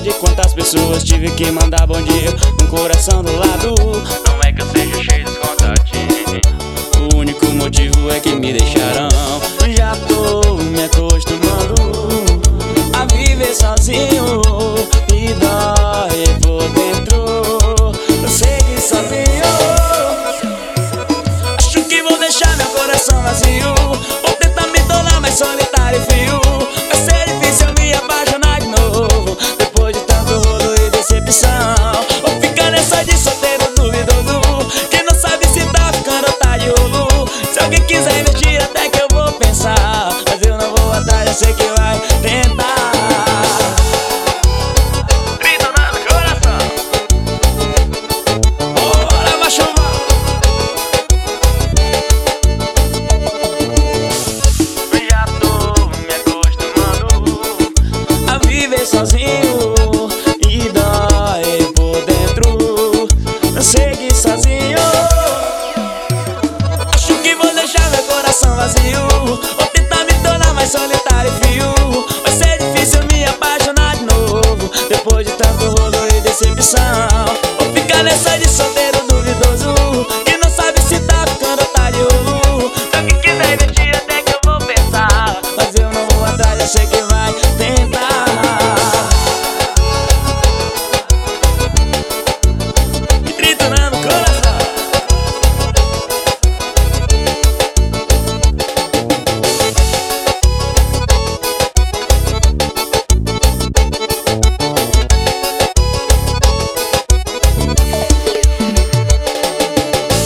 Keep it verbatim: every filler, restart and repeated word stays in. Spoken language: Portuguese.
de quantas pessoas tive que mandar bom dia com o coração do lado. Não é que eu seja cheio de contatinho, o único motivo é que me deixaram. Já tô me acostumando a viver sozinho e dói por dentro. Eu sei que sozinho acho que vou deixar meu coração vazio. Vou tentar me tornar mais solitário e frio. Vai ser difícil eu me apaixonar de novo depois de tanto rolo e decepção. Vou ficar nessa de solteiro duvidoso, que não sabe se tá ficando ou tá de rolo. Se alguém quiser investir até que eu vou pensar, mas eu não vou atrás, eu sei que vai tentar. Sozinho e dói por dentro, eu segui sozinho. Acho que vou deixar meu coração vazio. Vou tentar me tornar mais solitário e frio. Vai ser difícil me apaixonar de novo depois de tanto rolo e decepção.